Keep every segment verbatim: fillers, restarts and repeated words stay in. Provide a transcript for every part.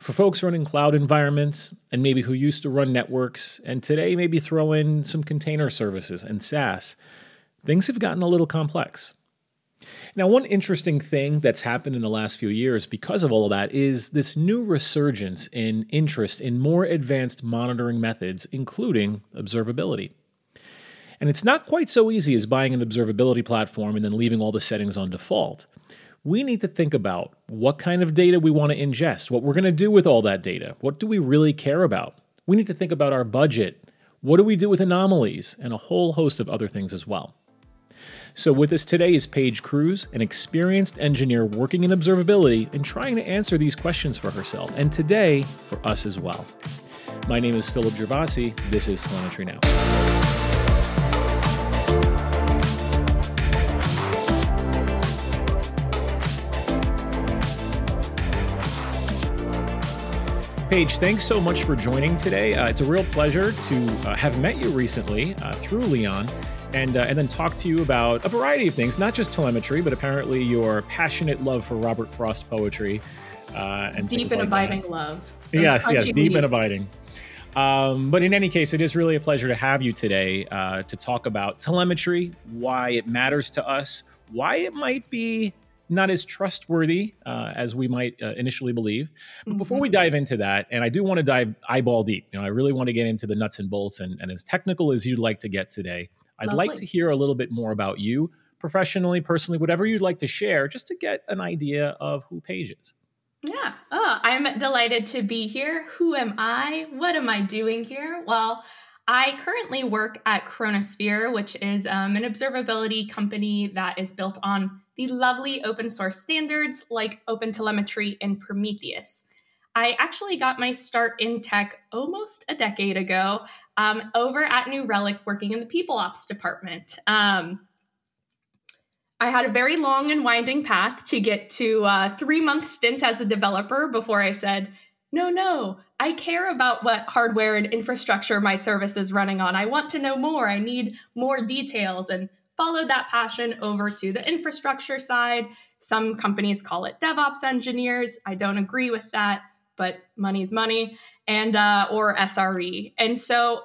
For folks running cloud environments and maybe who used to run networks and today maybe throw in some container services and SaaS, things have gotten a little complex. Now, one interesting thing that's happened in the last few years because of all of that is this new resurgence in interest in more advanced monitoring methods, including observability. And it's not quite so easy as buying an observability platform and then leaving all the settings on default. We need to think about what kind of data we want to ingest, what we're going to do with all that data. What do we really care about? We need to think about our budget. What do we do with anomalies? And a whole host of other things as well. So with us today is Paige Cruz, an experienced engineer working in observability and trying to answer these questions for herself, and today for us as well. My name is Philip Gervasi. This is Telemetry Now. Paige, thanks so much for joining today. Uh, it's a real pleasure to uh, have met you recently uh, through Leon and, uh, and then talk to you about a variety of things, not just telemetry, but apparently your passionate love for Robert Frost poetry. Uh, and Deep and like abiding that. Love. Those yes, yes, deep leaves. and abiding. Um, but in any case, it is really a pleasure to have you today uh, to talk about telemetry, why it matters to us, why it might be not as trustworthy uh, as we might uh, initially believe. But mm-hmm. before we dive into that, and I do want to dive eyeball deep, you know, I really want to get into the nuts and bolts and, and as technical as you'd like to get today, I'd Lovely. like to hear a little bit more about you, professionally, personally, whatever you'd like to share, just to get an idea of who Paige is. Yeah. Oh, I'm delighted to be here. Who am I? What am I doing here? Well, I currently work at Chronosphere, which is um, an observability company that is built on the lovely open source standards like OpenTelemetry and Prometheus. I actually got my start in tech almost a decade ago um, over at New Relic working in the People Ops department. Um, I had a very long and winding path to get to a three-month stint as a developer before I said, no, no, I care about what hardware and infrastructure my service is running on. I want to know more. I need more details, and followed that passion over to the infrastructure side. Some companies call it DevOps engineers. I don't agree with that, but money's money, and uh, or S R E. And so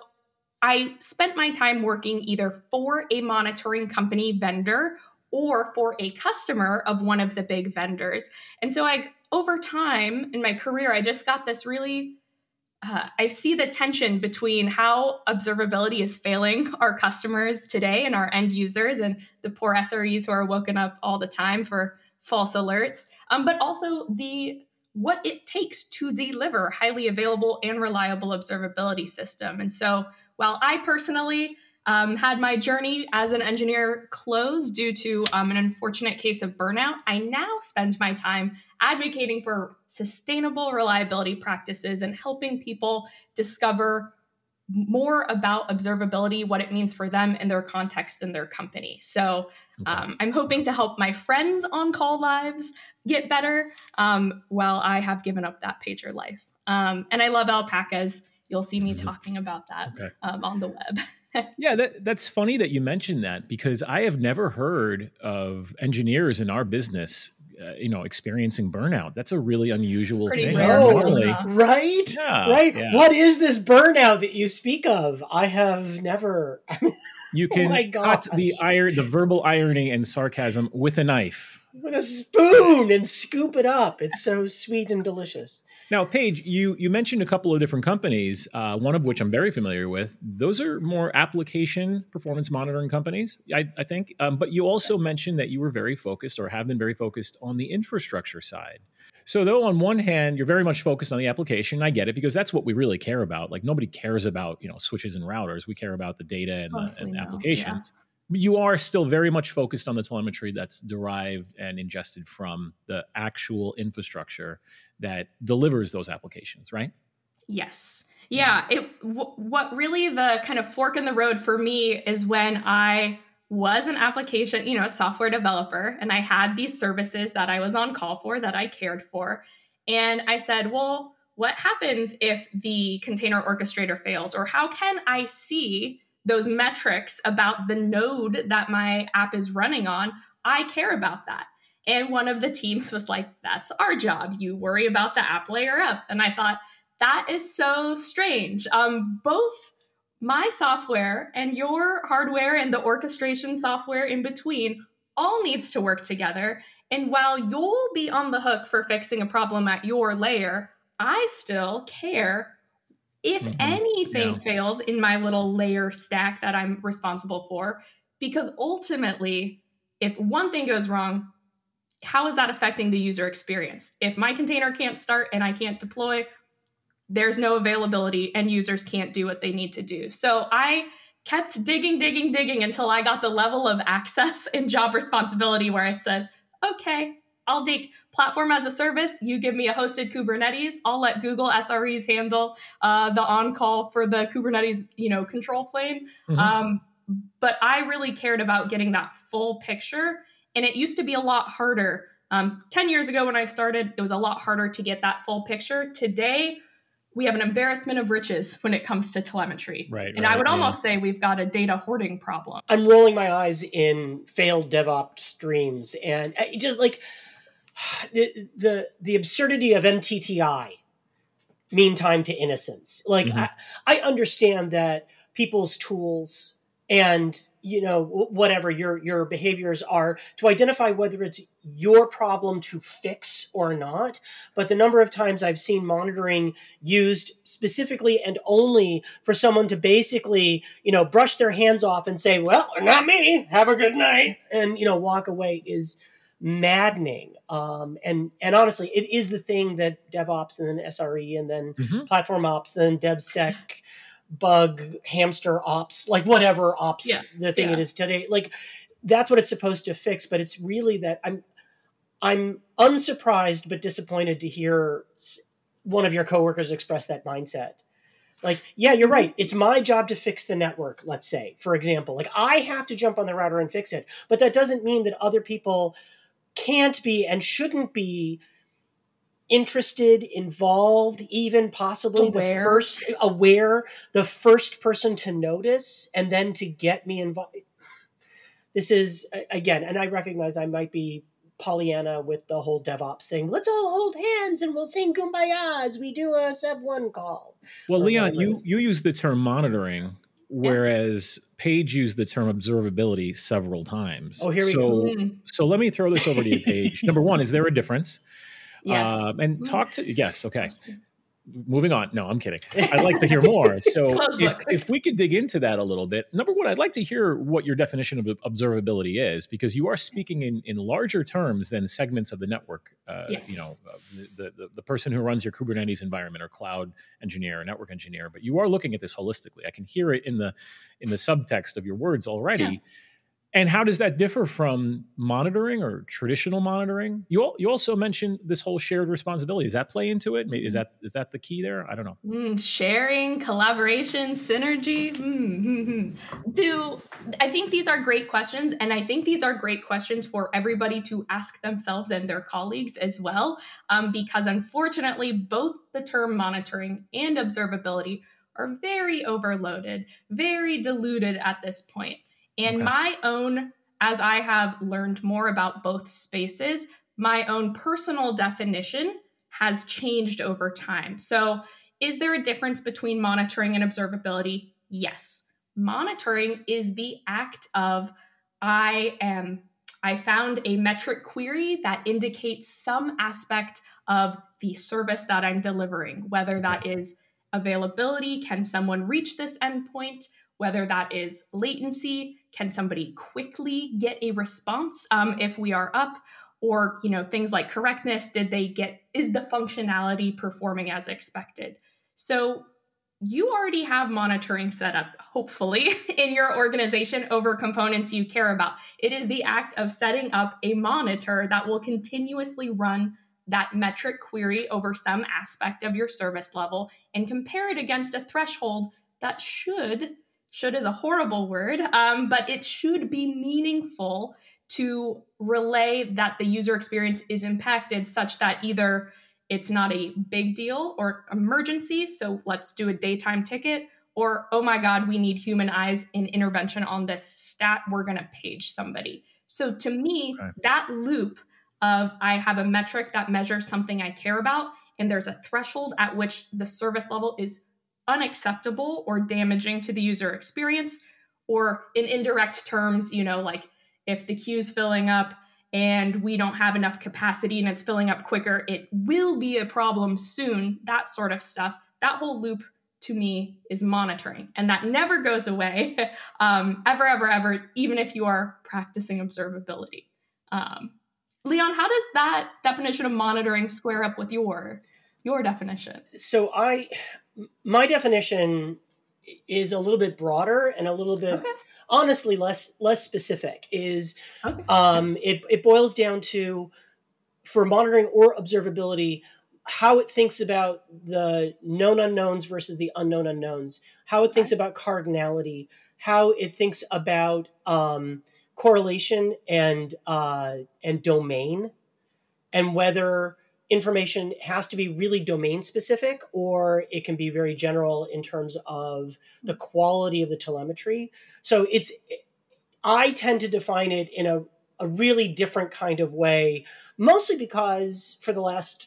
I spent my time working either for a monitoring company vendor or for a customer of one of the big vendors. And so I, over time in my career, I just got this really, uh, I see the tension between how observability is failing our customers today and our end users and the poor S R Es who are woken up all the time for false alerts, um, but also the what it takes to deliver highly available and reliable observability system. And so while I personally Um, had my journey as an engineer close due to um, an unfortunate case of burnout, I now spend my time advocating for sustainable reliability practices and helping people discover more about observability, what it means for them and their context and their company. So okay. um, I'm hoping to help my friends on call lives get better um, while I have given up that pager life. Um, and I love alpacas. You'll see me talking about that okay. um, on the web. Yeah, that, that's funny that you mentioned that because I have never heard of engineers in our business, uh, you know, experiencing burnout. That's a really unusual Pretty thing. rare. Normally, right? Yeah, right? Yeah. What is this burnout that you speak of? I have never. You can oh cut the iron, the verbal irony and sarcasm with a knife. With a spoon and scoop it up. It's so sweet and delicious. Now, Paige, you you mentioned a couple of different companies, uh, one of which I'm very familiar with. Those are more application performance monitoring companies, I, I think. Um, but you also yes. mentioned that you were very focused or have been very focused on the infrastructure side. So though on one hand, you're very much focused on the application, I get it, because that's what we really care about. Like nobody cares about, you know, switches and routers. We care about the data and the, and the applications. Yeah. You are still very much focused on the telemetry that's derived and ingested from the actual infrastructure that delivers those applications, right? Yes. Yeah. It. W- what really the kind of fork in the road for me is when I was an application, you know, a software developer, and I had these services that I was on call for that I cared for. And I said, well, what happens if the container orchestrator fails? Or how can I see those metrics about the node that my app is running on? I care about that. And one of the teams was like, that's our job. You worry about the app layer up. And I thought, that is so strange. Um, both my software and your hardware and the orchestration software in between all needs to work together. And while you'll be on the hook for fixing a problem at your layer, I still care if Mhm. anything Yeah. fails in my little layer stack that I'm responsible for. Because ultimately, if one thing goes wrong, how is that affecting the user experience? If my container can't start and I can't deploy, there's no availability and users can't do what they need to do. So I kept digging, digging, digging until I got the level of access and job responsibility where I said, okay, I'll take platform as a service. You give me a hosted Kubernetes. I'll let Google S R Es handle uh, the on-call for the Kubernetes, you know, control plane. Mhm. Um, but I really cared about getting that full picture. And it used to be a lot harder. Um, ten years ago when I started, it was a lot harder to get that full picture. Today, we have an embarrassment of riches when it comes to telemetry. Right, And I right, would yeah. almost say we've got a data hoarding problem. I'm rolling my eyes in failed DevOps streams, and it just like the the, the absurdity of M T T I, mean time to innocence. Like Mhm. I, I understand that people's tools and you know whatever your your behaviors are to identify whether it's your problem to fix or not, but the number of times I've seen monitoring used specifically and only for someone to basically you know brush their hands off and say, well, not me, have a good night, and you know walk away is maddening. Um, and and honestly, it is the thing that DevOps and then S R E and then Mhm. platform ops, then DevSec, bug, hamster ops, like whatever ops Yeah, the thing yeah. it is today. Like that's what it's supposed to fix. But it's really that I'm I'm unsurprised but disappointed to hear s- one of your coworkers express that mindset. Like, yeah, you're right. It's my job to fix the network, let's say, for example. Like I have to jump on the router and fix it. But that doesn't mean that other people can't be and shouldn't be interested, involved, even possibly Aware. the first aware, the first person to notice and then to get me involved. This is again, and I recognize I might be Pollyanna with the whole DevOps thing. Let's all hold hands and we'll sing Kumbaya as we do a Sev one call. Well, or Leon, whatever it you is. you use the term monitoring, whereas Paige used the term observability several times. Oh, here we so, go. Mm, So let me throw this over to you, Paige. Number one, is there a difference? yes. Um, and Mm. talk to yes, okay. Moving on. No, I'm kidding. I'd like to hear more. So Close if, book. if we could dig into that a little bit, number one, I'd like to hear what your definition of observability is, because you are speaking in, in larger terms than segments of the network. Uh, Yes. You know, uh, the, the the person who runs your Kubernetes environment or cloud engineer or network engineer, but you are looking at this holistically. I can hear it in the in the subtext of your words already. Yeah. And how does that differ from monitoring or traditional monitoring? You al- you also mentioned this whole shared responsibility. Does that play into it? Maybe is that is that the key there? I don't know. Mm, sharing, collaboration, synergy. Mm, mm, mm. Do I think these are great questions, and I think these are great questions for everybody to ask themselves and their colleagues as well, um, because unfortunately, both the term monitoring and observability are very overloaded, very diluted at this point. And Okay. my own, as I have learned more about both spaces, my own personal definition has changed over time. So is there a difference between monitoring and observability? Yes. Monitoring is the act of I am I found a metric query that indicates some aspect of the service that I'm delivering, whether that is availability, can someone reach this endpoint, whether that is latency, can somebody quickly get a response um, if we are up, or you know things like correctness, did they get, is the functionality performing as expected? So you already have monitoring set up, hopefully, in your organization over components you care about. It is the act of setting up a monitor that will continuously run that metric query over some aspect of your service level and compare it against a threshold that should, should is a horrible word, um, but it should be meaningful to relay that the user experience is impacted such that either it's not a big deal or emergency, so let's do a daytime ticket, or, oh my God, we need human eyes and intervention on this stat, we're gonna page somebody. So to me, Okay. that loop of I have a metric that measures something I care about, and there's a threshold at which the service level is unacceptable or damaging to the user experience, or in indirect terms, you know, like if the queue's filling up and we don't have enough capacity and it's filling up quicker, it will be a problem soon, that sort of stuff. That whole loop to me is monitoring, and that never goes away um, ever, ever, ever, even if you are practicing observability. Um, Leon, how does that definition of monitoring square up with your your definition? So I, my definition is a little bit broader and a little bit, okay. honestly, less less specific. Is okay. um, it it boils down to, for monitoring or observability, how it thinks about the known unknowns versus the unknown unknowns, how it thinks okay. about cardinality, how it thinks about um, correlation and uh, and domain, and whether information has to be really domain specific or it can be very general in terms of the quality of the telemetry. So it's, I tend to define it in a, a really different kind of way, mostly because for the last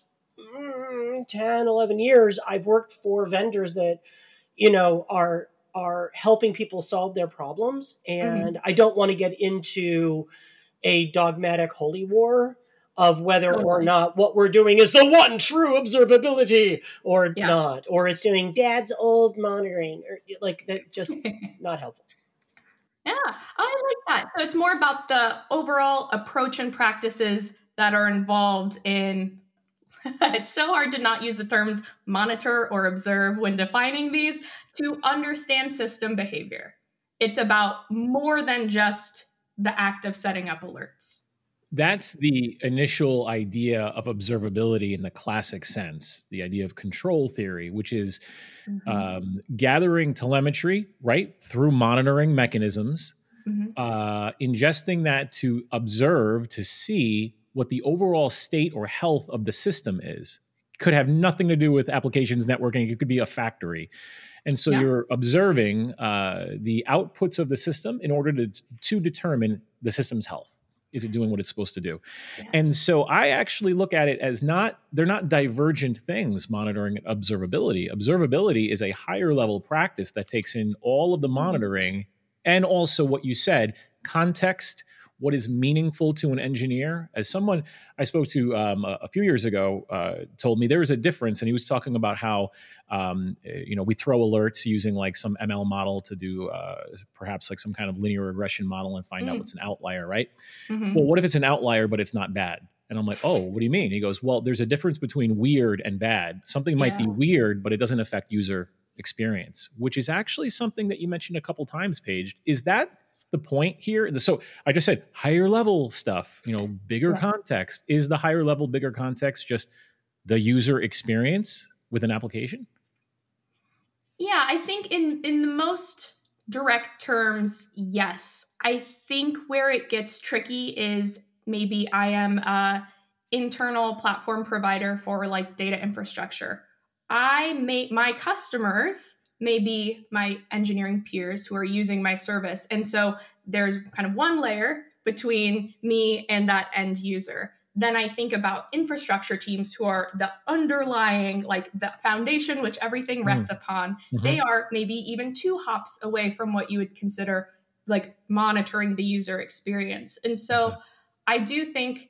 mm, ten, eleven years, I've worked for vendors that, you know, are, are helping people solve their problems. And mm-hmm. I don't want to get into a dogmatic holy war of whether or not what we're doing is the one true observability or yeah. not, or it's doing dad's old monitoring, or like that, just not helpful. Yeah, I like that. So it's more about the overall approach and practices that are involved in, it's so hard to not use the terms monitor or observe when defining these, to understand system behavior. It's about more than just the act of setting up alerts. That's the initial idea of observability in the classic sense, the idea of control theory, which is mm-hmm. um, gathering telemetry, right, through monitoring mechanisms, mm-hmm. uh, ingesting that to observe, to see what the overall state or health of the system is. Could have nothing to do with applications networking. It could be a factory. And so yeah. you're observing uh, the outputs of the system in order to, to determine the system's health. Is it doing what it's supposed to do? Yes. And so I actually look at it as not, they're not divergent things, monitoring and observability. Observability is a higher level practice that takes in all of the monitoring mm-hmm. and also what you said, context, what is meaningful to an engineer. As someone I spoke to um, a, a few years ago uh, told me there is a difference, and he was talking about how um, you know we throw alerts using like some M L model to do uh, perhaps like some kind of linear regression model and find mm. out what's an outlier, right? Mm-hmm. Well, what if it's an outlier but it's not bad? And I'm like, oh, what do you mean? He goes, well, there's a difference between weird and bad. Something might yeah. be weird, but it doesn't affect user experience, which is actually something that you mentioned a couple times, Paige. Is that the point here? So I just said higher level stuff, you know, bigger yeah. context. Is the higher level, bigger context just the user experience with an application? Yeah, I think in, in the most direct terms, yes. I think where it gets tricky is maybe I am a internal platform provider for like data infrastructure. I make my customers maybe my engineering peers who are using my service. And so there's kind of one layer between me and that end user. Then I think about infrastructure teams who are the underlying, like the foundation which everything rests mm. upon. Mm-hmm. They are maybe even two hops away from what you would consider like monitoring the user experience. And so mm-hmm. I do think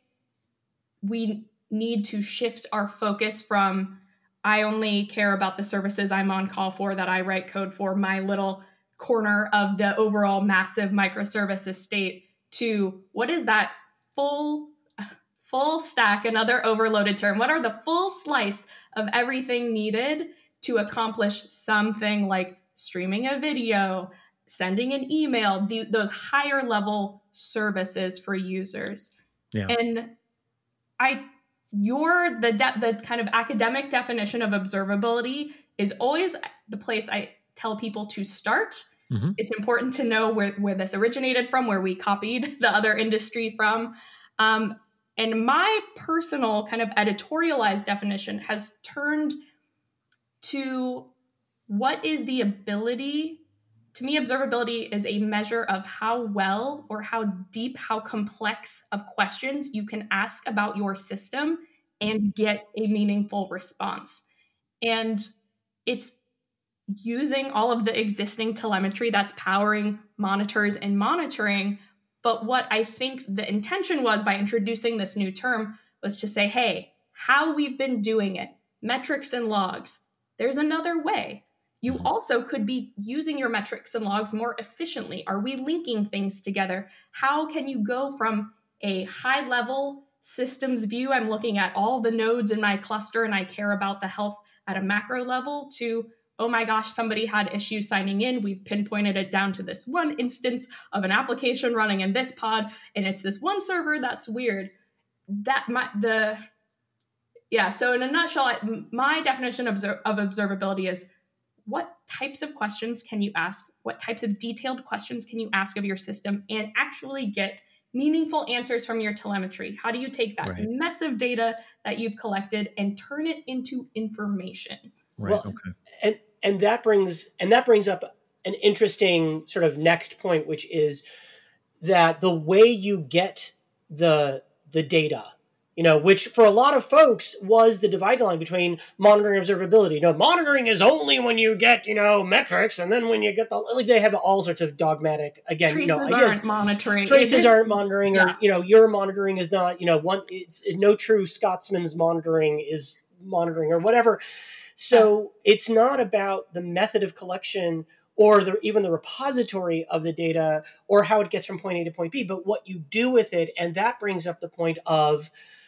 we need to shift our focus from I only care about the services I'm on call for, that I write code for, my little corner of the overall massive microservice estate, to what is that full, full stack, another overloaded term. What are the full slice of everything needed to accomplish something like streaming a video, sending an email, the, those higher level services for users. Yeah. And I Your the de- the kind of academic definition of observability is always the place I tell people to start. Mm-hmm. It's important to know where, where this originated from, where we copied the other industry from. Um, and my personal kind of editorialized definition has turned to what is the ability to me, observability is a measure of how well or how deep, how complex of questions you can ask about your system and get a meaningful response. And it's using all of the existing telemetry that's powering monitors and monitoring. But what I think the intention was by introducing this new term was to say, hey, how we've been doing it, metrics and logs, there's another way. You also could be using your metrics and logs more efficiently. Are we linking things together? How can you go from a high level systems view, I'm looking at all the nodes in my cluster and I care about the health at a macro level, to, oh my gosh, somebody had issues signing in. We've pinpointed it down to this one instance of an application running in this pod, and it's this one server that's weird. That my the yeah. So in a nutshell, my definition of, of observability is, what types of questions can you ask? What types of detailed questions can you ask of your system and actually get meaningful answers from your telemetry? How do you take that right. mess of data that you've collected and turn it into information? Right. Well, okay. And and that brings and that brings up an interesting sort of next point, which is that the way you get the the data, you know, which for a lot of folks was the dividing line between monitoring and observability. You know, monitoring is only when you get, you know, metrics, and then when you get the, like, they have all sorts of dogmatic, again, traces you know, aren't ideas. monitoring. Traces aren't monitoring, or, yeah. you know, your monitoring is not, you know, one, it's no true Scotsman's monitoring is monitoring or whatever. So yeah. It's not about the method of collection or the, even the repository of the data or how it gets from point A to point B, but what you do with it. And that brings up the point of,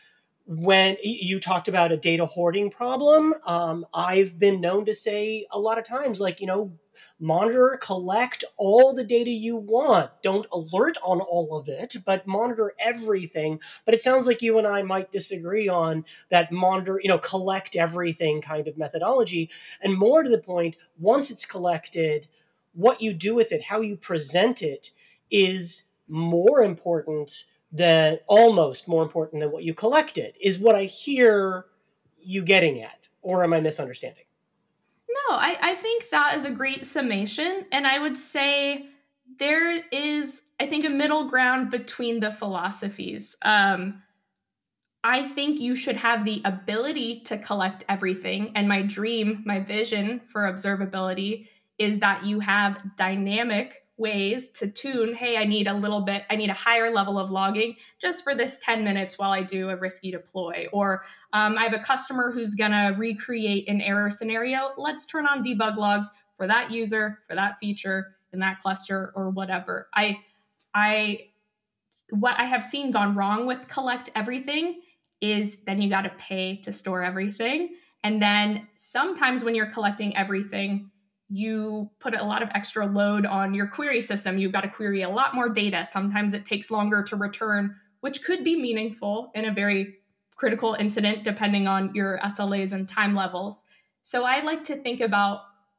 when you talked about a data hoarding problem, um, I've been known to say a lot of times, like, you know, monitor, collect all the data you want. Don't alert on all of it, but monitor everything. But it sounds like you and I might disagree on that monitor, you know, collect everything kind of methodology. And more to the point, once it's collected, what you do with it, how you present it is more important than almost more important than what you collected, is what I hear you getting at. Or am I misunderstanding? No, I, I think that is a great summation. And I would say there is, I think, a middle ground between the philosophies. Um, I think you should have the ability to collect everything. And my dream, my vision for observability is that you have dynamic ways to tune, hey, I need a little bit, I need a higher level of logging just for this ten minutes while I do a risky deploy. Or um, I have a customer who's going to recreate an error scenario. Let's turn on debug logs for that user, for that feature in that cluster, or whatever. I, I, what I have seen gone wrong with collect everything is then you got to pay to store everything. And then sometimes when you're collecting everything, you put a lot of extra load on your query system. You've got to query a lot more data. Sometimes it takes longer to return, which could be meaningful in a very critical incident, depending on your S L As and time levels. So I like to think about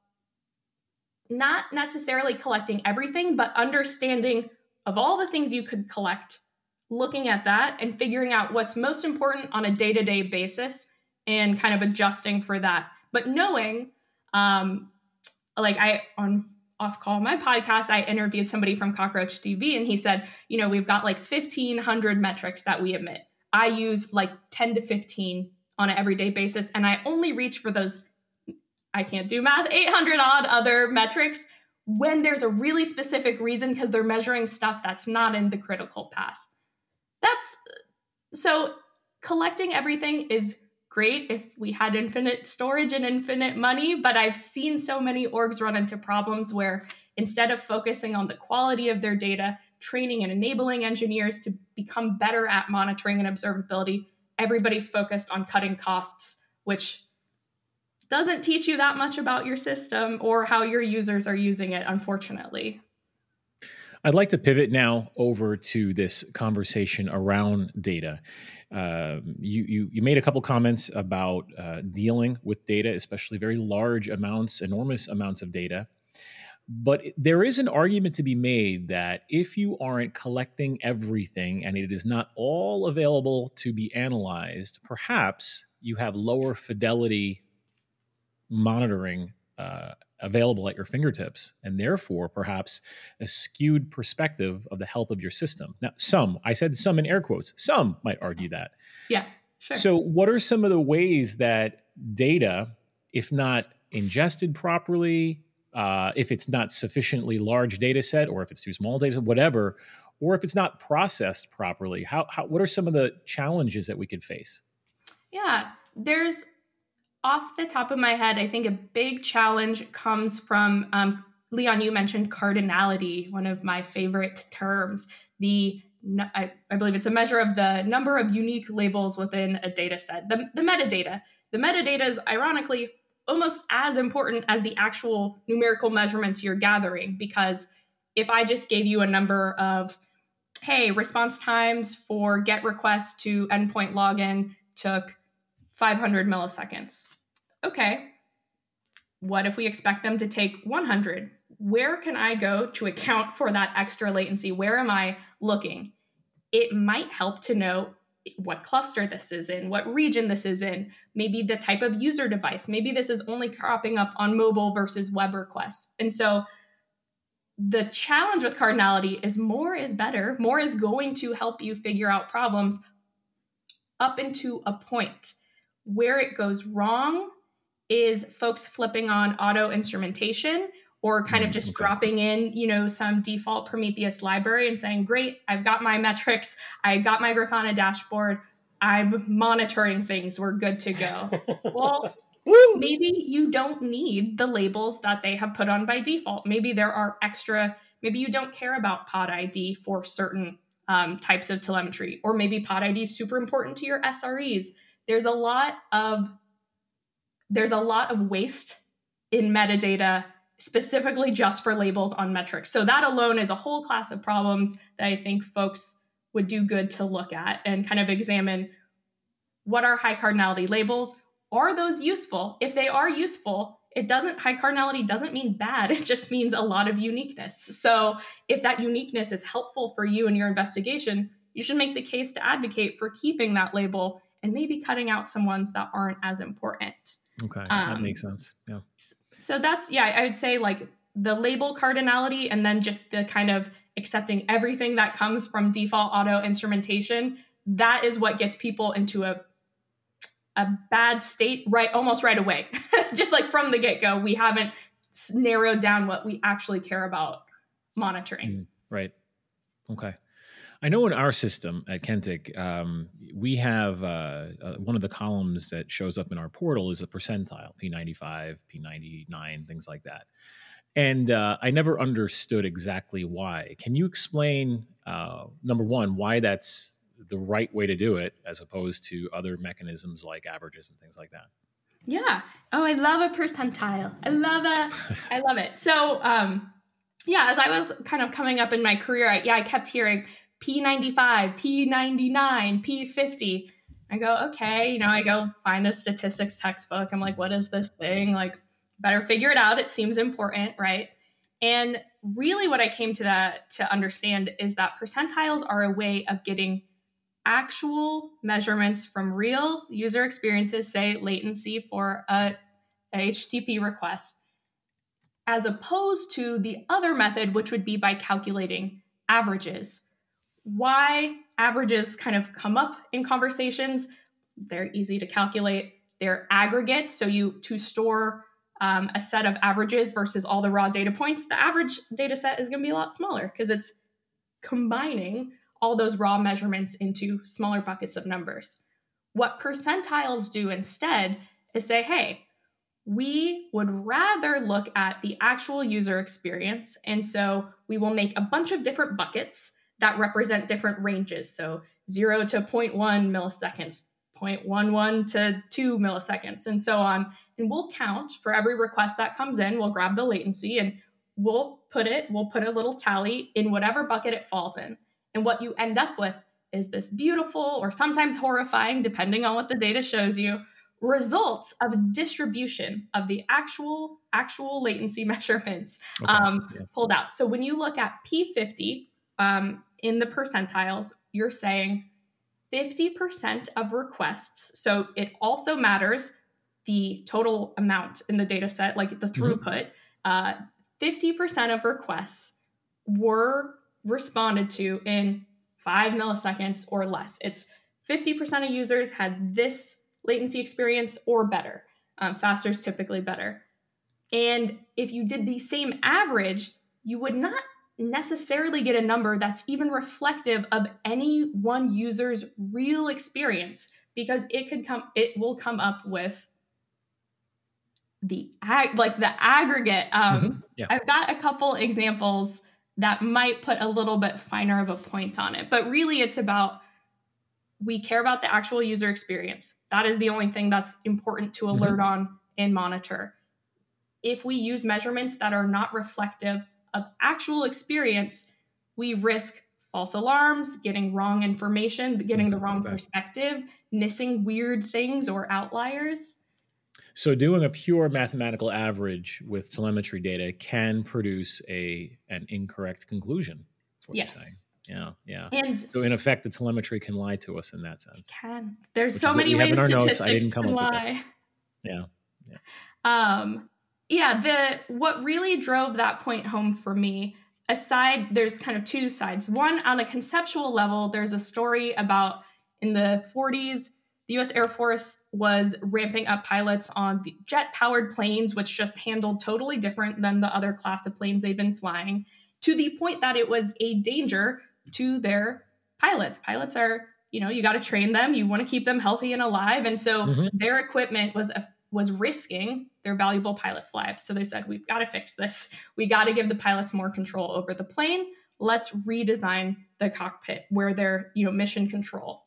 not necessarily collecting everything, but understanding of all the things you could collect, looking at that and figuring out what's most important on a day-to-day basis and kind of adjusting for that. But knowing, um, like I, on off call, my podcast, I interviewed somebody from Cockroach T V, and he said, you know, we've got like fifteen hundred metrics that we emit. I use like ten to fifteen on an everyday basis. And I only reach for those, I can't do math, eight hundred odd other metrics when there's a really specific reason, because they're measuring stuff that's not in the critical path. That's so collecting everything is great if we had infinite storage and infinite money, but I've seen so many orgs run into problems where instead of focusing on the quality of their data, training and enabling engineers to become better at monitoring and observability, everybody's focused on cutting costs, which doesn't teach you that much about your system or how your users are using it, unfortunately. I'd like to pivot now over to this conversation around data. Um, you, you you made a couple comments about uh, dealing with data, especially very large amounts, enormous amounts of data. But there is an argument to be made that if you aren't collecting everything and it is not all available to be analyzed, perhaps you have lower fidelity monitoring uh, available at your fingertips, and therefore perhaps a skewed perspective of the health of your system. Now, some, I said some in air quotes, some might argue that. Yeah, sure. So what are some of the ways that data, if not ingested properly, uh, if it's not sufficiently large data set, or if it's too small data set, whatever, or if it's not processed properly, how, how what are some of the challenges that we could face? Yeah, there's, off the top of my head, I think a big challenge comes from, um, Leon, you mentioned cardinality, one of my favorite terms. The I, I believe it's a measure of the number of unique labels within a data set. The, the metadata. The metadata is ironically almost as important as the actual numerical measurements you're gathering, because if I just gave you a number of, hey, response times for GET requests to endpoint login took five hundred milliseconds. Okay, what if we expect them to take one hundred? Where can I go to account for that extra latency? Where am I looking? It might help to know what cluster this is in, what region this is in, maybe the type of user device. Maybe this is only cropping up on mobile versus web requests. And so the challenge with cardinality is more is better. More is going to help you figure out problems up into a point. Where it goes wrong is folks flipping on auto instrumentation, or kind of just okay. dropping in, you know, some default Prometheus library and saying, great, I've got my metrics, I got my Grafana dashboard, I'm monitoring things, we're good to go. Well, maybe you don't need the labels that they have put on by default. Maybe there are extra, maybe you don't care about pod I D for certain um, types of telemetry, or maybe pod I D is super important to your S R Es. There's a lot of, there's a lot of waste in metadata specifically just for labels on metrics. So that alone is a whole class of problems that I think folks would do good to look at and kind of examine, what are high cardinality labels? Are those useful? If they are useful, it doesn't, high cardinality doesn't mean bad. It just means a lot of uniqueness. So if that uniqueness is helpful for you in your investigation, you should make the case to advocate for keeping that label and maybe cutting out some ones that aren't as important. Okay, um, that makes sense. Yeah. So that's, yeah, I would say like the label cardinality, and then just the kind of accepting everything that comes from default auto instrumentation. That is what gets people into a a bad state right almost right away. Just like from the get-go, we haven't narrowed down what we actually care about monitoring. Mm, right. Okay. I know in our system at Kentic, um, we have uh, uh, one of the columns that shows up in our portal is a percentile, P ninety-five, P ninety-nine, things like that. And uh, I never understood exactly why. Can you explain, uh, number one, why that's the right way to do it as opposed to other mechanisms like averages and things like that? Yeah. Oh, I love a percentile. I love a, I love it. So, um, yeah, as I was kind of coming up in my career, I, yeah, I kept hearing P ninety-five, P ninety-nine, P fifty. I go, okay, you know, I go find a statistics textbook. I'm like, what is this thing? Like, better figure it out. It seems important, right? And really what I came to that to understand is that percentiles are a way of getting actual measurements from real user experiences, say latency for a, a H T T P request, as opposed to the other method, which would be by calculating averages. Why averages kind of come up in conversations? They're easy to calculate. They're aggregates. So you to store um, a set of averages versus all the raw data points, the average data set is going to be a lot smaller because it's combining all those raw measurements into smaller buckets of numbers. What percentiles do instead is say, hey, we would rather look at the actual user experience. And so we will make a bunch of different buckets that represent different ranges. So zero to zero point one milliseconds, zero point one one to two milliseconds, and so on. And we'll count for every request that comes in. We'll grab the latency and we'll put it, we'll put a little tally in whatever bucket it falls in. And what you end up with is this beautiful, or sometimes horrifying, depending on what the data shows you, results of a distribution of the actual actual latency measurements Okay. um, Yeah. pulled out. So when you look at P fifty um, in the percentiles, you're saying fifty percent of requests. So it also matters the total amount in the data set, like the throughput. uh, fifty percent of requests were responded to in five milliseconds or less. It's fifty percent of users had this latency experience or better. Um, faster is typically better. And if you did the same average, you would not necessarily get a number that's even reflective of any one user's real experience, because it could come, it will come up with the ag- like the aggregate. Um, Mm-hmm. Yeah. I've got a couple examples that might put a little bit finer of a point on it, but really it's about, we care about the actual user experience. That is the only thing that's important to alert mm-hmm. on and monitor. If we use measurements that are not reflective of actual experience, we risk false alarms, getting wrong information, getting the wrong perspective, missing weird things or outliers. So doing a pure mathematical average with telemetry data can produce a an incorrect conclusion. That's what yes. you're saying. Yeah, yeah. And so in effect, the telemetry can lie to us in that sense. It can. There's so many ways statistics can lie. Yeah. yeah. Um, yeah, the what really drove that point home for me, aside, there's kind of two sides. One, on a conceptual level, there's a story about in the forties, the U S Air Force was ramping up pilots on the jet-powered planes, which just handled totally different than the other class of planes they've been flying, to the point that it was a danger to their pilots. Pilots are, you know, you got to train them. You want to keep them healthy and alive. And so mm-hmm. their equipment was a was risking their valuable pilots' lives. So they said, we've got to fix this. We got to give the pilots more control over the plane. Let's redesign the cockpit where they're, you know, mission control.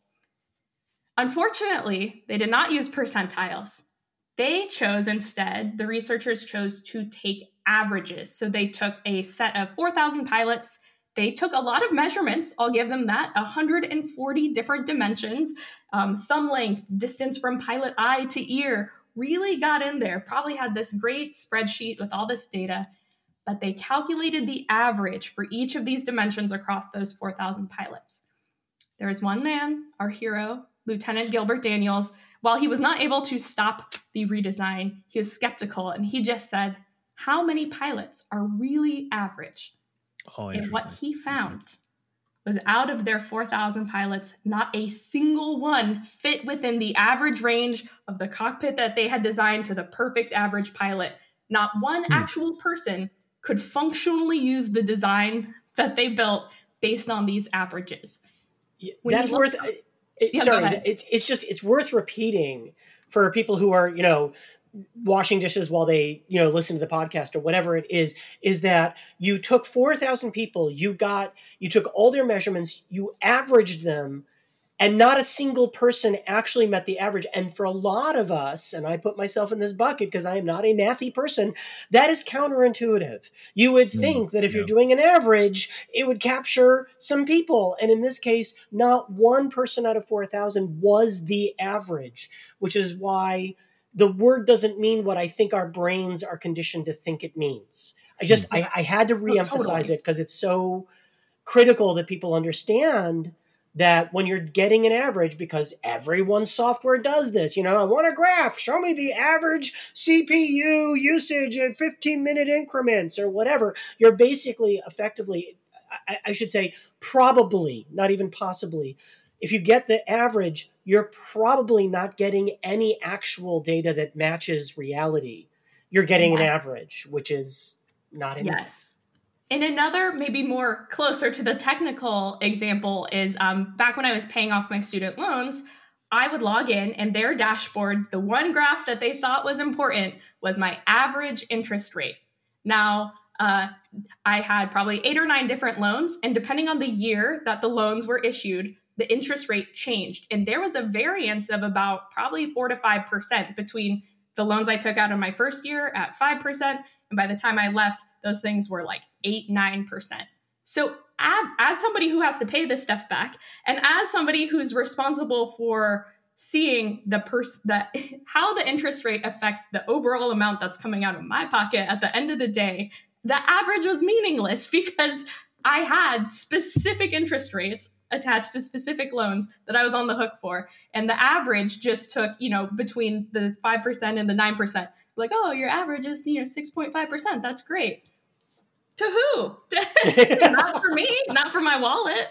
Unfortunately, they did not use percentiles. They chose instead, the researchers chose to take averages. So they took a set of four thousand pilots. They took a lot of measurements. I'll give them that. one hundred forty different dimensions, um, thumb length, distance from pilot eye to ear, really got in there, probably had this great spreadsheet with all this data, but they calculated the average for each of these dimensions across those four thousand pilots. There is one man, our hero, Lieutenant Gilbert Daniels. While he was not able to stop the redesign, he was skeptical, and he just said, how many pilots are really average? Oh, and what he found was out of their four thousand pilots, not a single one fit within the average range of the cockpit that they had designed to the perfect average pilot. Not one hmm. actual person could functionally use the design that they built based on these averages. When That's worth... Up, it, yeah, sorry, it's it's just, it's worth repeating for people who are, you know, washing dishes while they, you know, listen to the podcast or whatever it is, is that you took four thousand people, you got, you took all their measurements, you averaged them, and not a single person actually met the average. And for a lot of us, and I put myself in this bucket because I am not a mathy person, that is counterintuitive. You would think mm, that if yeah. you're doing an average, it would capture some people. And in this case, not one person out of four thousand was the average, which is why the word doesn't mean what I think our brains are conditioned to think it means. I just, mm. I, I had to reemphasize oh, totally. it because it's so critical that people understand that when you're getting an average, because everyone's software does this, you know, I want a graph, show me the average C P U usage in fifteen minute increments or whatever. You're basically effectively, I, I should say, probably, not even possibly, if you get the average, you're probably not getting any actual data that matches reality. You're getting yes. an average, which is not enough. Yes. And another, maybe more closer to the technical example is um, back when I was paying off my student loans, I would log in and their dashboard, the one graph that they thought was important was my average interest rate. Now, uh, I had probably eight or nine different loans, and depending on the year that the loans were issued, the interest rate changed. And there was a variance of about probably four to five percent between the loans I took out in my first year at five percent. And by the time I left, those things were like eight, nine percent. So as somebody who has to pay this stuff back, and as somebody who's responsible for seeing the pers- that how the interest rate affects the overall amount that's coming out of my pocket at the end of the day, the average was meaningless because I had specific interest rates attached to specific loans that I was on the hook for. And the average just took, you know, between the five percent and the nine percent. Like, oh, your average is, you know, six point five percent. That's great. To who? Not for me, not for my wallet.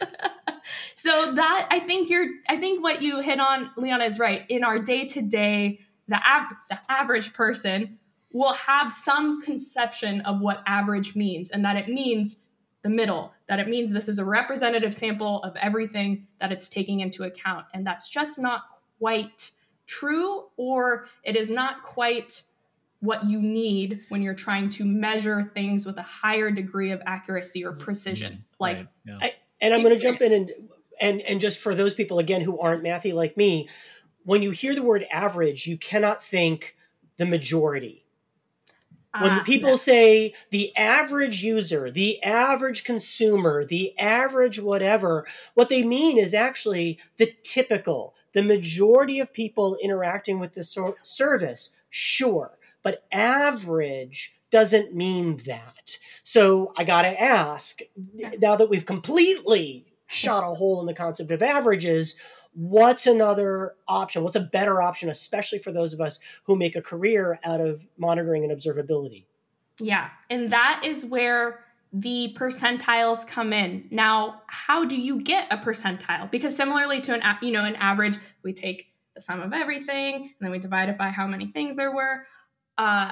So that, I think you're, I think what you hit on, Leona, is right. In our day-to-day, the, av- the average person will have some conception of what average means, and that it means the middle, that it means this is a representative sample of everything that it's taking into account. And that's just not quite true, or it is not quite what you need when you're trying to measure things with a higher degree of accuracy or precision. Mm-hmm. Like, right. yeah. I, and I'm going to jump in and, and, and just for those people, again, who aren't mathy like me, when you hear the word average, you cannot think the majority. When Ah, people no. say the average user, the average consumer, the average whatever, what they mean is actually the typical, the majority of people interacting with this sor- service, sure. But average doesn't mean that. So I got to ask, now that we've completely shot a hole in the concept of averages, what's another option? What's a better option, especially for those of us who make a career out of monitoring and observability? Yeah. And that is where the percentiles come in. Now, how do you get a percentile? Because similarly to an, a- you know, an average, we take the sum of everything and then we divide it by how many things there were. Uh,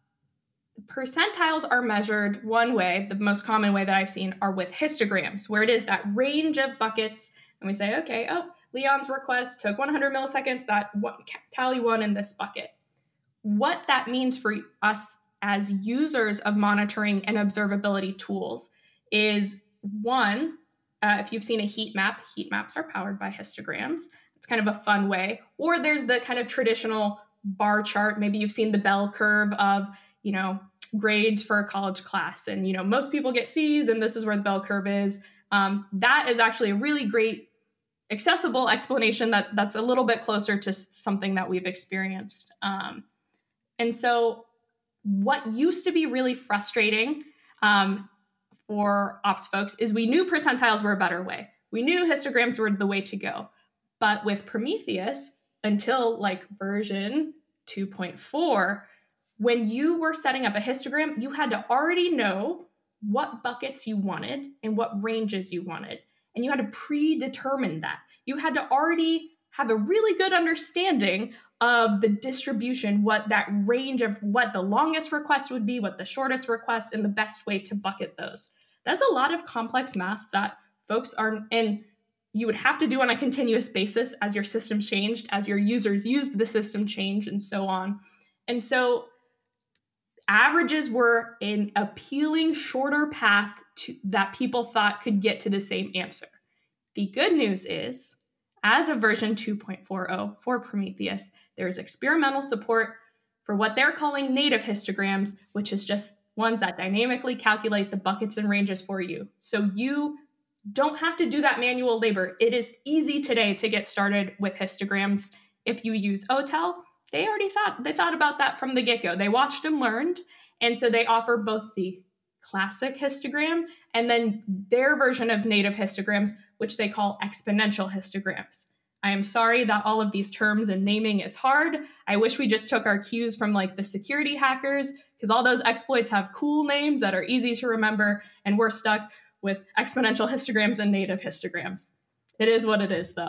percentiles are measured one way. The most common way that I've seen are with histograms, where it is that range of buckets. And we say, okay, oh, Leon's request took one hundred milliseconds, that one, tally one in this bucket. What that means for us as users of monitoring and observability tools is one, uh, if you've seen a heat map, heat maps are powered by histograms. It's kind of a fun way. Or there's the kind of traditional bar chart. Maybe you've seen the bell curve of, you know, grades for a college class. And, you know, most people get C's and this is where the bell curve is. Um, that is actually a really great accessible explanation that that's a little bit closer to something that we've experienced. Um, and so what used to be really frustrating um, for ops folks is we knew percentiles were a better way. We knew histograms were the way to go. But with Prometheus, until like version two point four, when you were setting up a histogram, you had to already know what buckets you wanted and what ranges you wanted. And you had to predetermine that. You had to already have a really good understanding of the distribution, what that range of what the longest request would be, what the shortest request, and the best way to bucket those. That's a lot of complex math that folks aren't, and you would have to do on a continuous basis as your system changed, as your users used the system change, and so on. And so averages were an appealing, shorter path to, that people thought could get to the same answer. The good news is, as of version two point forty for Prometheus, there is experimental support for what they're calling native histograms, which is just ones that dynamically calculate the buckets and ranges for you. So you don't have to do that manual labor. It is easy today to get started with histograms. If you use O T E L, they already thought, they thought about that from the get-go. They watched and learned. And so they offer both the classic histogram and then their version of native histograms, which they call exponential histograms. I am sorry that all of these terms and naming is hard. I wish we just took our cues from like the security hackers, because all those exploits have cool names that are easy to remember, and we're stuck with exponential histograms and native histograms. It is what it is, though.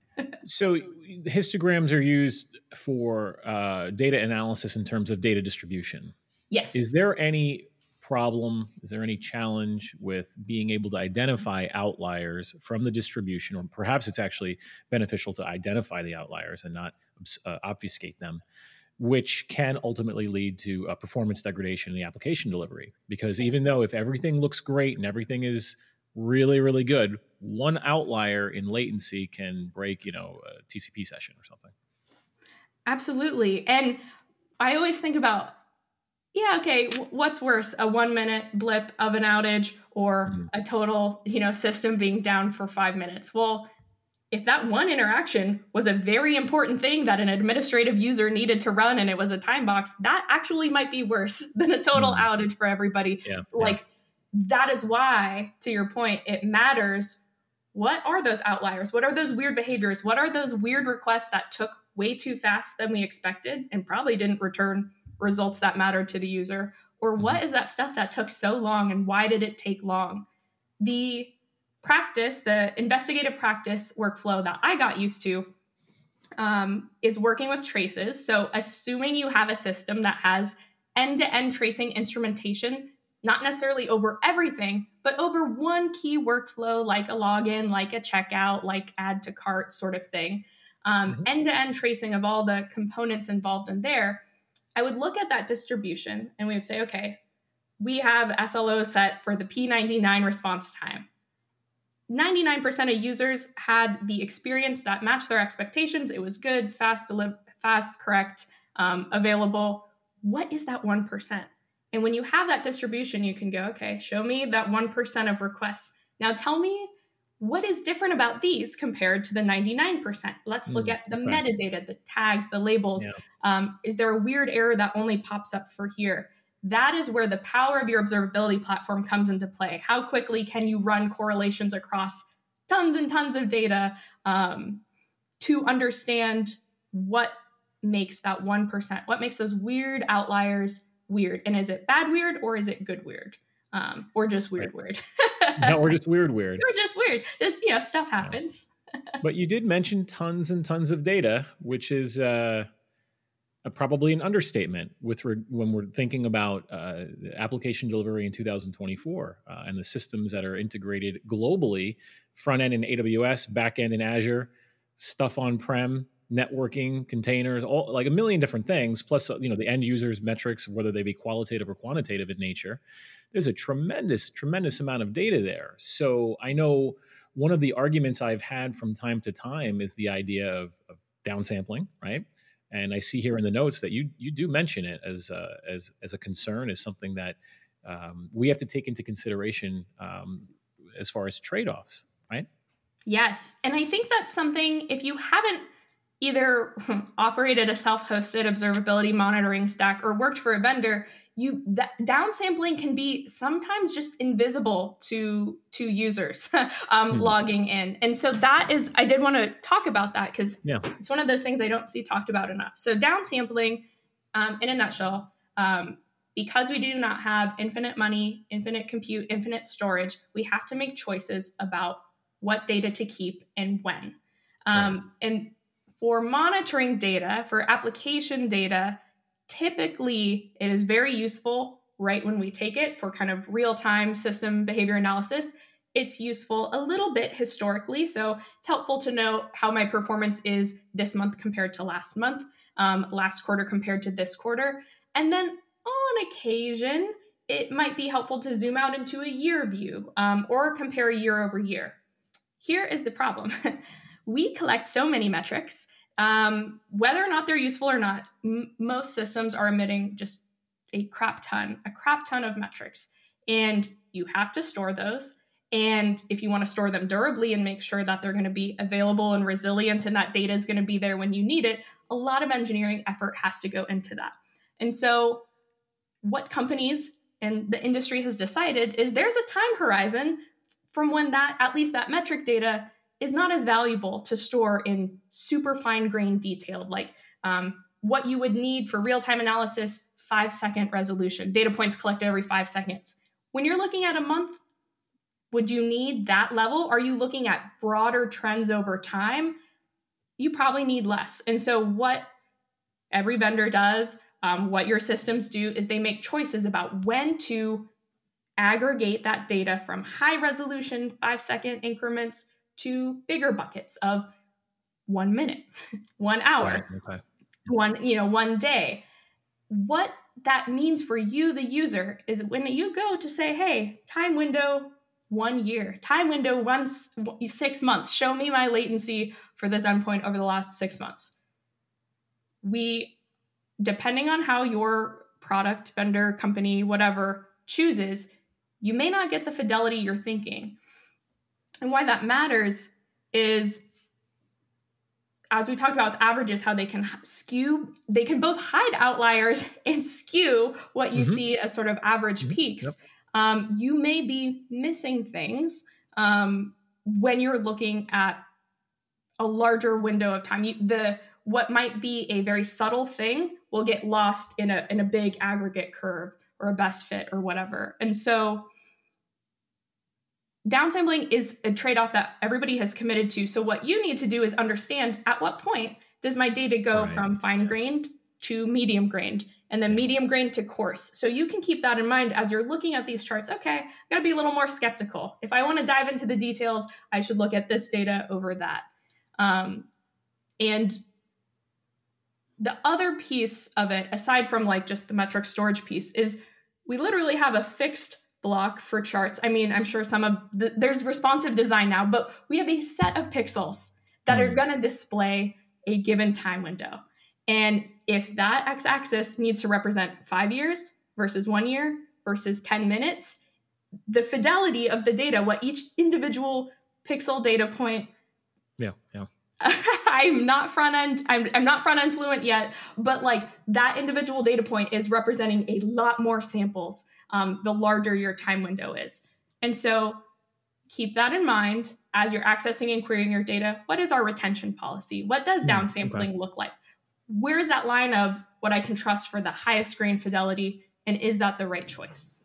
So histograms are used for uh, data analysis in terms of data distribution. Yes. Is there any problem, is there any challenge with being able to identify outliers from the distribution, or perhaps it's actually beneficial to identify the outliers and not uh, obfuscate them, which can ultimately lead to a performance degradation in the application delivery? Because even though if everything looks great and everything is really, really good, one outlier in latency can break, you know, a T C P session or something. Absolutely. And I always think about, yeah, okay, what's worse, a one minute blip of an outage or mm-hmm. a total, you know, system being down for five minutes? Well, if that one interaction was a very important thing that an administrative user needed to run and it was a time box, that actually might be worse than a total mm-hmm. outage for everybody. Yeah, like yeah. That is why, to your point, it matters what are those outliers? What are those weird behaviors? What are those weird requests that took way too fast than we expected and probably didn't return results that mattered to the user? Or what mm-hmm. is that stuff that took so long and why did it take long? The practice, the investigative practice workflow that I got used to um, is working with traces. So assuming you have a system that has end-to-end tracing instrumentation, not necessarily over everything, but over one key workflow, like a login, like a checkout, like add to cart sort of thing, um, mm-hmm. end-to-end tracing of all the components involved in there, I would look at that distribution and we would say, okay, we have S L O set for the P ninety-nine response time. ninety-nine percent of users had the experience that matched their expectations. It was good, fast, deli- fast, correct, um, available. What is that one percent? And when you have that distribution, you can go, okay, show me that one percent of requests. Now tell me what is different about these compared to the ninety-nine percent. Let's look mm, at the okay. metadata, the tags, the labels. Yeah. Um, is there a weird error that only pops up for here? That is where the power of your observability platform comes into play. How quickly can you run correlations across tons and tons of data um, to understand what makes that one percent, what makes those weird outliers weird? And is it bad weird or is it good weird? Um, or just weird right. weird? No, or just weird weird. Or just weird. Just, you know, stuff happens. Yeah. But you did mention tons and tons of data, which is uh, a, probably an understatement with re- when we're thinking about uh, application delivery in two thousand twenty-four uh, and the systems that are integrated globally, front end in A W S, back end in Azure, stuff on-prem, networking, containers, all like a million different things, plus, you know, the end users metrics, whether they be qualitative or quantitative in nature. There's a tremendous, tremendous amount of data there. So I know one of the arguments I've had from time to time is the idea of, of downsampling, right? And I see here in the notes that you you do mention it as a, as as a concern, as something that um, we have to take into consideration um, as far as trade-offs, right? Yes, and I think that's something, if you haven't either operated a self-hosted observability monitoring stack or worked for a vendor, you that downsampling can be sometimes just invisible to to users um, hmm. logging in. And so that is, I did want to talk about that because yeah. it's one of those things I don't see talked about enough. So downsampling, um, in a nutshell, um, because we do not have infinite money, infinite compute, infinite storage, we have to make choices about what data to keep and when. Um, right. And for monitoring data, for application data, typically it is very useful right when we take it for kind of real-time system behavior analysis. It's useful a little bit historically. So it's helpful to know how my performance is this month compared to last month, um, last quarter compared to this quarter. And then on occasion, it might be helpful to zoom out into a year view um, or compare year over year. Here is the problem. We collect so many metrics. Um, whether or not they're useful or not, m- most systems are emitting just a crap ton, a crap ton of metrics. And you have to store those. And if you want to store them durably and make sure that they're going to be available and resilient and that data is going to be there when you need it, a lot of engineering effort has to go into that. And so what companies and the industry has decided is there's a time horizon from when that, at least that metric data, is not as valuable to store in super fine-grained detail, like um, what you would need for real-time analysis, five-second resolution, data points collected every five seconds. When you're looking at a month, would you need that level? Are you looking at broader trends over time? You probably need less. And so what every vendor does, um, what your systems do, is they make choices about when to aggregate that data from high-resolution five-second increments to bigger buckets of one minute, one hour, right, okay. one, you know, one day. What that means for you, the user, is when you go to say, hey, time window, one year, time window, once six months, show me my latency for this endpoint over the last six months. We, depending on how your product, vendor, company, whatever chooses, you may not get the fidelity you're thinking. And why that matters is, as we talked about with averages, how they can skew, they can both hide outliers and skew what you mm-hmm. see as sort of average mm-hmm. peaks. Yep. Um, you may be missing things um, when you're looking at a larger window of time, you, the what might be a very subtle thing will get lost in a in a big aggregate curve or a best fit or whatever. And so downsampling is a trade-off that everybody has committed to. So what you need to do is understand, at what point does my data go Right. from fine-grained to medium-grained, and then Yeah. medium-grained to coarse. So you can keep that in mind as you're looking at these charts. Okay, I've got to be a little more skeptical. If I want to dive into the details, I should look at this data over that. Um, and the other piece of it, aside from like just the metric storage piece, is we literally have a fixed block for charts. I mean, I'm sure some of the, there's responsive design now, but we have a set of pixels that Mm. are going to display a given time window. And if that x-axis needs to represent five years versus one year versus ten minutes, the fidelity of the data, what each individual pixel data point, Yeah, yeah. I'm not front end, I'm, I'm not front end fluent yet, but like that individual data point is representing a lot more samples, um, the larger your time window is. And so keep that in mind as you're accessing and querying your data. What is our retention policy? What does Mm, downsampling okay. look like? Where's that line of what I can trust for the highest grain fidelity? And is that the right choice?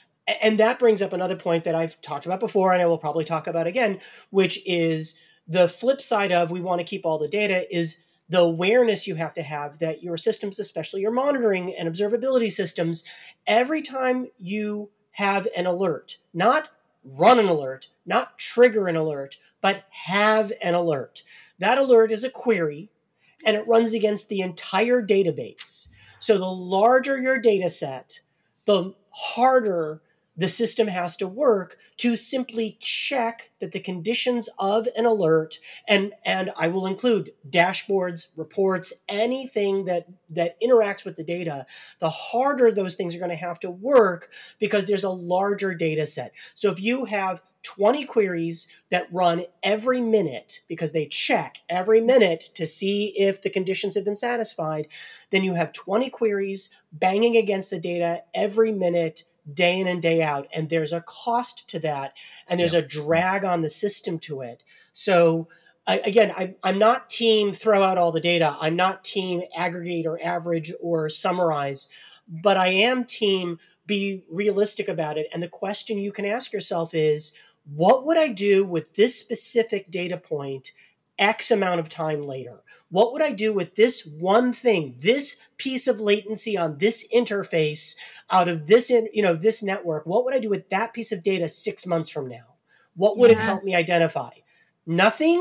And that brings up another point that I've talked about before, and I will probably talk about again, which is the flip side of we want to keep all the data is the awareness you have to have that your systems, especially your monitoring and observability systems, every time you have an alert, not run an alert, not trigger an alert, but have an alert. That alert is a query, and it runs against the entire database. So the larger your data set, the harder the system has to work to simply check that the conditions of an alert, and, and I will include dashboards, reports, anything that, that interacts with the data, the harder those things are going to have to work because there's a larger data set. So if you have twenty queries that run every minute because they check every minute to see if the conditions have been satisfied, then you have twenty queries banging against the data every minute, day in and day out. And there's a cost to that. And there's Yeah. a drag on the system to it. So I, again, I, I'm not team throw out all the data. I'm not team aggregate or average or summarize, but I am team be realistic about it. And the question you can ask yourself is, what would I do with this specific data point X amount of time later? What would I do with this one thing, this piece of latency on this interface out of this, in, you know, this network? What would I do with that piece of data six months from now? What would it Yeah. help me identify? Nothing?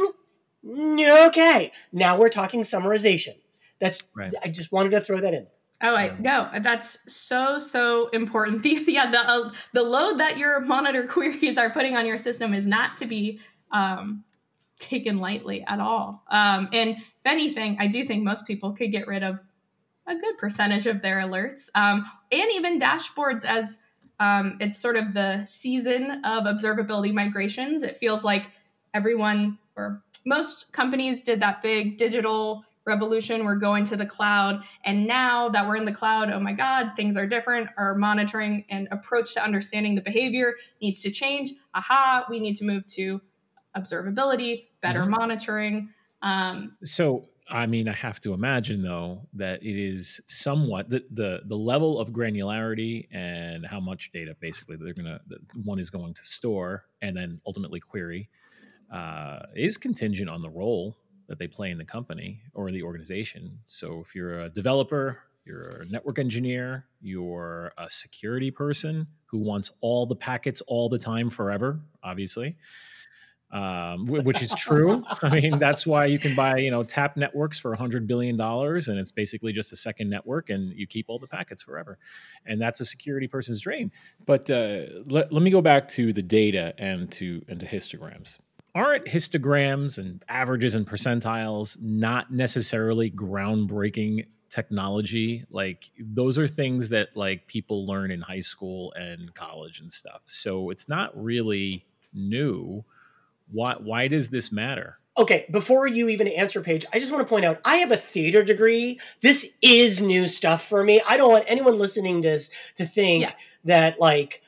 Okay. Now we're talking summarization. That's, Right. I just wanted to throw that in. Oh, I no, that's so, so important. The, yeah, the, uh, the load that your monitor queries are putting on your system is not to be um, taken lightly at all. Um, and if anything, I do think most people could get rid of a good percentage of their alerts, um, and even dashboards as um, it's sort of the season of observability migrations. It feels like everyone or most companies did that big digital revolution. We're going to the cloud. And now that we're in the cloud, oh my God, things are different. Our monitoring and approach to understanding the behavior needs to change. Aha, we need to move to observability, better Mhm. monitoring. Um, So, I mean, I have to imagine though that it is somewhat the the the level of granularity and how much data basically they're gonna that one is going to store and then ultimately query uh, is contingent on the role that they play in the company or the organization. So, if you're a developer, you're a network engineer, you're a security person who wants all the packets all the time forever, obviously. Um, wh- which is true. I mean, that's why you can buy, you know, tap networks for a hundred billion dollars, and it's basically just a second network, and you keep all the packets forever, and that's a security person's dream. But uh, let, let me go back to the data and to and to histograms. Aren't histograms and averages and percentiles not necessarily groundbreaking technology? Like those are things that like people learn in high school and college and stuff. So it's not really new. Why why does this matter? Okay, before you even answer, Paige, I just want to point out, I have a theater degree. This is new stuff for me. I don't want anyone listening to this to think Yeah. that, like, Yeah.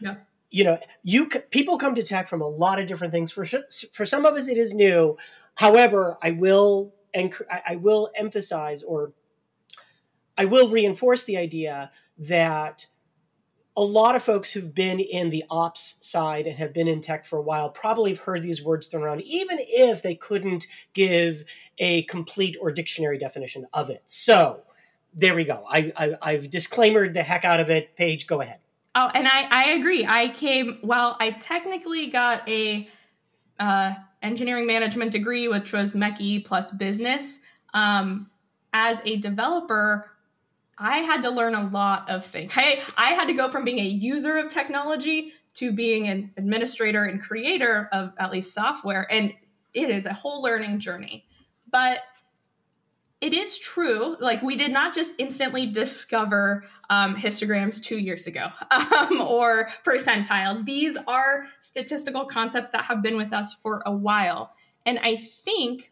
you know, you people come to tech from a lot of different things. For for some of us, it is new. However, I will and I will emphasize, or I will reinforce the idea that a lot of folks who've been in the ops side and have been in tech for a while probably have heard these words thrown around, even if they couldn't give a complete or dictionary definition of it. So there we go. I, I, I've disclaimered the heck out of it. Paige, go ahead. Oh, and I, I agree. I came, well, I technically got a uh, engineering management degree, which was Mechie plus business. Um, as a developer, I had to learn a lot of things. I, I had to go from being a user of technology to being an administrator and creator of at least software. And it is a whole learning journey. But it is true, like we did not just instantly discover um, histograms two years ago um, or percentiles. These are statistical concepts that have been with us for a while. And I think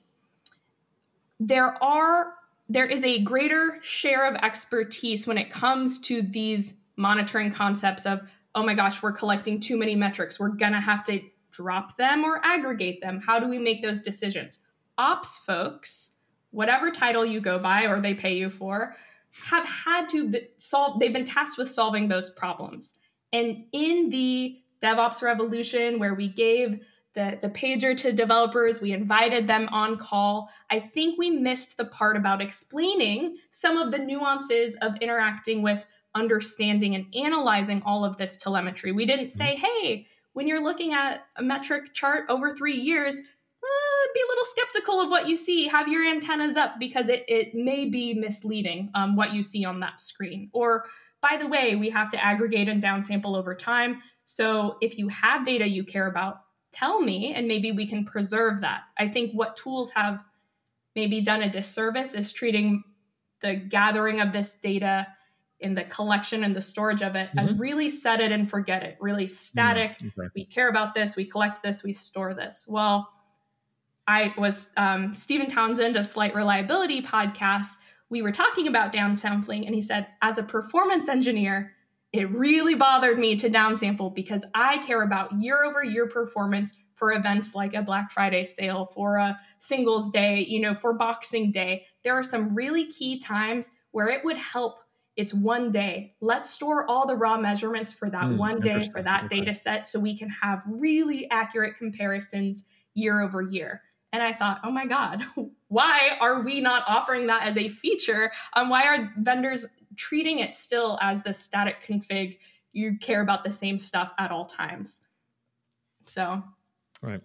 there are there is a greater share of expertise when it comes to these monitoring concepts of, oh my gosh, we're collecting too many metrics. We're going to have to drop them or aggregate them. How do we make those decisions? Ops folks, whatever title you go by or they pay you for, have had to be solve, they've been tasked with solving those problems. And in the DevOps revolution, where we gave the, the pager to developers, we invited them on call, I think we missed the part about explaining some of the nuances of interacting with, understanding, and analyzing all of this telemetry. We didn't say, hey, when you're looking at a metric chart over three years, Uh, be a little skeptical of what you see. Have your antennas up because it, it may be misleading um, what you see on that screen. Or, by the way, we have to aggregate and downsample over time. So if you have data you care about, tell me, and maybe we can preserve that. I think what tools have maybe done a disservice is treating the gathering of this data in the collection and the storage of it mm-hmm. as really set it and forget it, really static. Mm-hmm. Okay. We care about this, we collect this, we store this. Well, I was um, Stephen Townsend of Slight Reliability podcast. We were talking about downsampling, and he said, as a performance engineer, it really bothered me to downsample because I care about year over year performance for events like a Black Friday sale, for a Singles Day, you know, for Boxing Day. There are some really key times where it would help. It's one day. Let's store all the raw measurements for that mm, one day, for that okay. data set, so we can have really accurate comparisons year over year. And I thought, oh my God, why are we not offering that as a feature? Um, why are vendors treating it still as the static config? You care about the same stuff at all times. So. Right.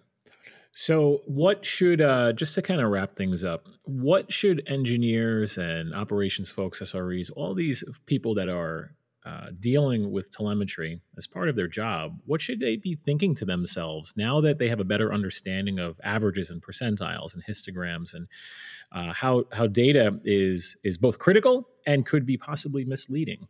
So what should, uh, just to kind of wrap things up, what should engineers and operations folks, S R Es, all these people that are Uh, dealing with telemetry as part of their job, what should they be thinking to themselves now that they have a better understanding of averages and percentiles and histograms and uh, how how data is is both critical and could be possibly misleading?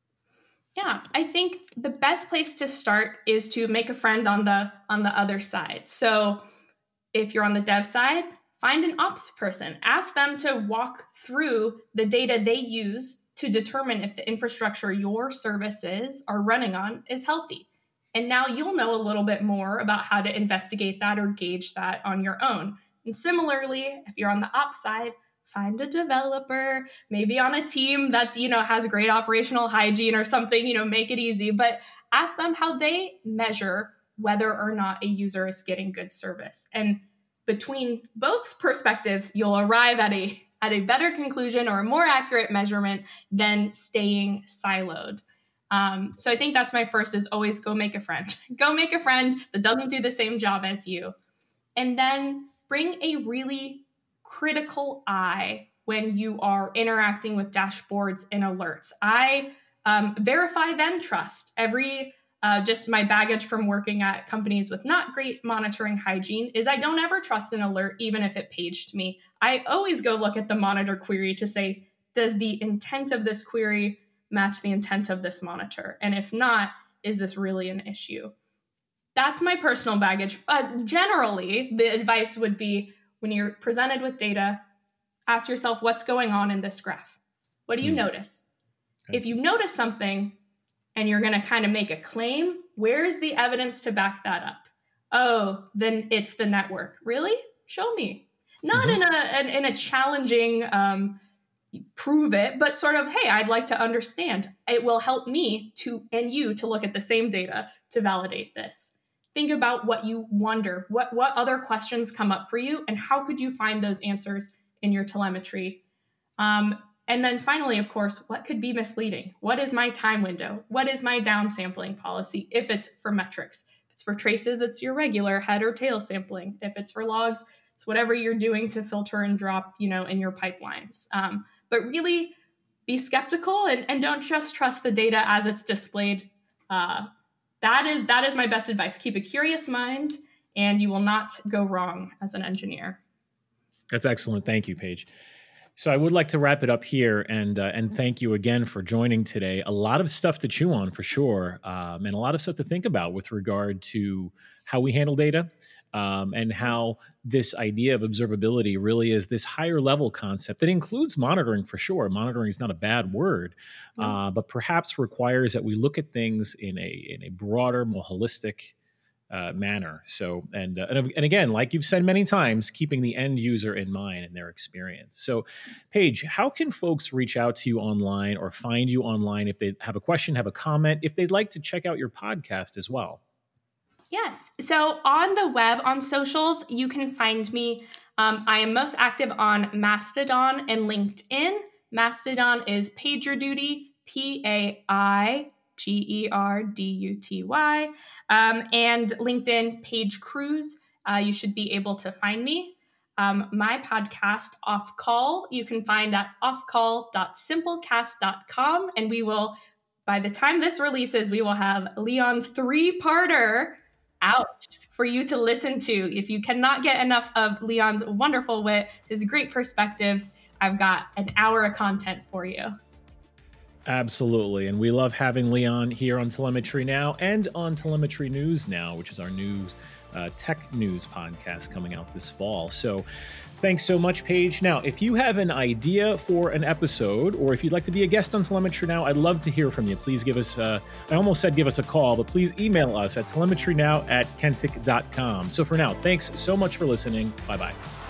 Yeah, I think the best place to start is to make a friend on the on the other side. So if you're on the dev side, find an ops person. Ask them to walk through the data they use to determine if the infrastructure your services are running on is healthy. And now you'll know a little bit more about how to investigate that or gauge that on your own. And similarly, if you're on the ops side, find a developer, maybe on a team that, you know, has great operational hygiene or something, you know, make it easy, but ask them how they measure whether or not a user is getting good service. And between both perspectives, you'll arrive at a at a better conclusion or a more accurate measurement than staying siloed. Um, so I think that's my first is always go make a friend. Go make a friend that doesn't do the same job as you. And then bring a really critical eye when you are interacting with dashboards and alerts. I um, verify then trust. Every Uh, just my baggage from working at companies with not great monitoring hygiene is I don't ever trust an alert, even if it paged me. I always go look at the monitor query to say, does the intent of this query match the intent of this monitor? And if not, is this really an issue? That's my personal baggage. Uh, generally, the advice would be when you're presented with data, ask yourself what's going on in this graph. What do you mm. notice? Okay. If you notice something, and you're going to kind of make a claim, where's the evidence to back that up? Oh, then it's the network. Really? Show me. Not mm-hmm. in a in, in a challenging um, prove it, but sort of, hey, I'd like to understand. It will help me to and you to look at the same data to validate this. Think about what you wonder, what what other questions come up for you, and how could you find those answers in your telemetry? Um, and then finally, of course, what could be misleading? What is my time window? What is my downsampling policy if it's for metrics? If it's for traces, it's your regular head or tail sampling. If it's for logs, it's whatever you're doing to filter and drop, you know, in your pipelines. Um, but really be skeptical and, and don't just trust the data as it's displayed. Uh, that is that is my best advice. Keep a curious mind, and you will not go wrong as an engineer. That's excellent. Thank you, Paige. So I would like to wrap it up here, and uh, and thank you again for joining today. A lot of stuff to chew on for sure, um, and a lot of stuff to think about with regard to how we handle data, um, and how this idea of observability really is this higher level concept that includes monitoring for sure. Monitoring is not a bad word, mm-hmm. uh, but perhaps requires that we look at things in a in a broader, more holistic Uh, manner. So, and, uh, and and again, like you've said many times, keeping the end user in mind and their experience. So, Paige, how can folks reach out to you online or find you online if they have a question, have a comment, if they'd like to check out your podcast as well? Yes. So on the web, on socials, you can find me. Um, I am most active on Mastodon and LinkedIn. Mastodon is PagerDuty, P A I G E R D U T Y, um, and LinkedIn, Paige Cruz. Uh, you should be able to find me. Um, my podcast, Off Call, you can find at off call dot simplecast dot com, and we will, by the time this releases, we will have Leon's three-parter out for you to listen to. If you cannot get enough of Leon's wonderful wit, his great perspectives, I've got an hour of content for you. Absolutely. And we love having Leon here on Telemetry Now and on Telemetry News Now, which is our news, uh, tech news podcast coming out this fall. So thanks so much, Paige. Now, if you have an idea for an episode, or if you'd like to be a guest on Telemetry Now, I'd love to hear from you. Please give us, uh, I almost said give us a call, but please email us at telemetry now at kentic dot com. So for now, thanks so much for listening. Bye-bye.